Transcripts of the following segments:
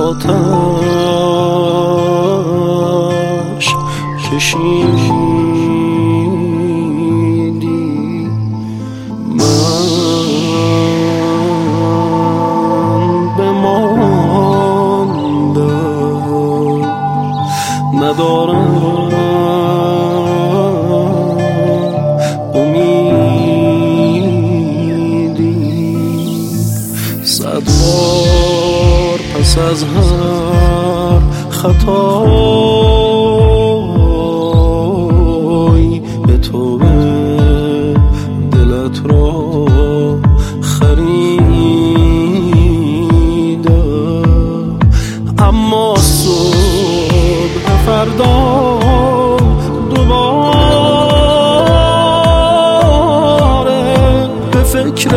آتش کشیدی. من بماندم ندارم امیدی. 100 بار پس از هر خطایی به تو دلت را خریدم، اما صبح فردا دوباره به فکر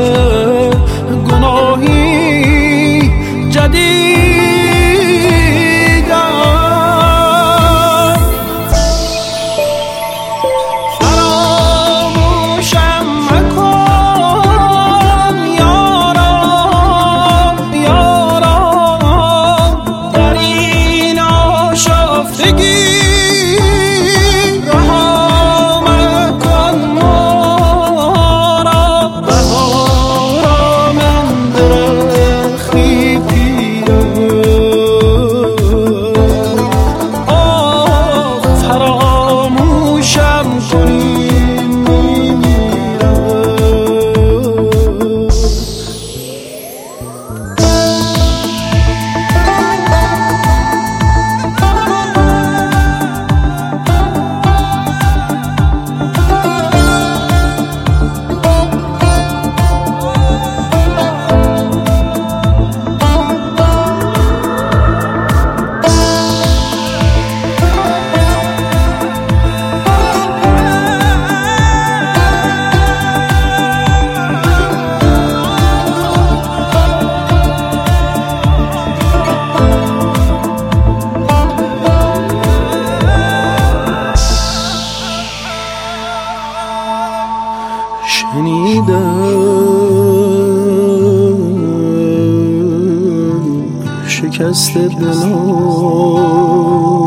گناهی جدیدم. فراموشم مکن یارا یارا، در این آشفتگی رها مکن ما را. بهارا من درختی پیرم، آه فراموشم کنی میمیرم. شنیدم شکست دلان